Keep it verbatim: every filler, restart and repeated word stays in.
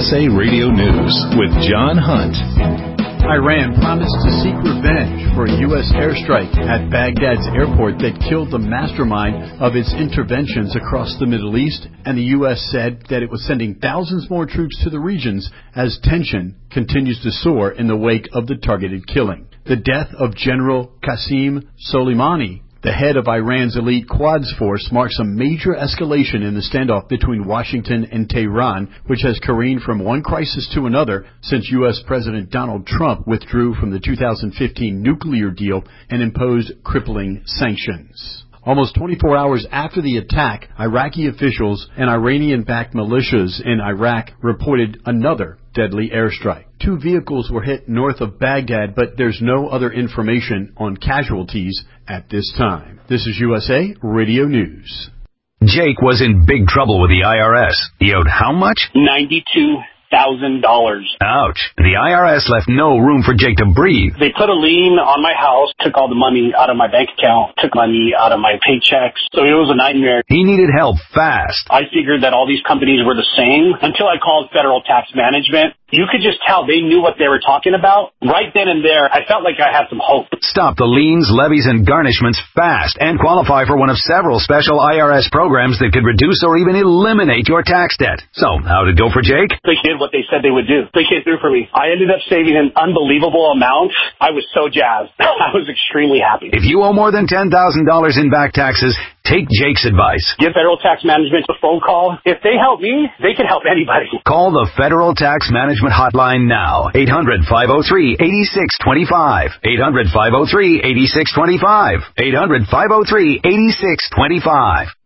S A Radio News with John Hunt. Iran promised to seek revenge for a U S airstrike at Baghdad's airport that killed the mastermind of its interventions across the Middle East, and the U S said that it was sending thousands more troops to the regions as tension continues to soar in the wake of the targeted killing. The death of General Qasem Soleimani, the head of Iran's elite Quds force, marks a major escalation in the standoff between Washington and Tehran, which has careened from one crisis to another since U S. President Donald Trump withdrew from the two thousand fifteen nuclear deal and imposed crippling sanctions. Almost twenty-four hours after the attack, Iraqi officials and Iranian-backed militias in Iraq reported another deadly airstrike. Two vehicles were hit north of Baghdad, but there's no other information on casualties at this time. This is U S A Radio News. Jake was in big trouble with the I R S. He owed how much? ninety-two thousand dollars. Ouch. The I R S left no room for Jake to breathe. They put a lien on my house, took all the money out of my bank account, took money out of my paychecks. So it was a nightmare. He needed help fast. I figured that all these companies were the same until I called Federal Tax Management. You could just tell they knew what they were talking about. Right then and there, I felt like I had some hope. Stop the liens, levies, and garnishments fast and qualify for one of several special I R S programs that could reduce or even eliminate your tax debt. So, how'd it go for Jake? They did what they said they would do. They came through for me. I ended up saving an unbelievable amount. I was so jazzed. I was extremely happy. If you owe more than ten thousand dollars in back taxes, take Jake's advice. Give Federal Tax Management a phone call. If they help me, they can help anybody. Call the Federal Tax Management hotline now. eight hundred, five oh three, eight six two five. eight hundred, five oh three, eight six two five. eight hundred, five oh three, eight six two five.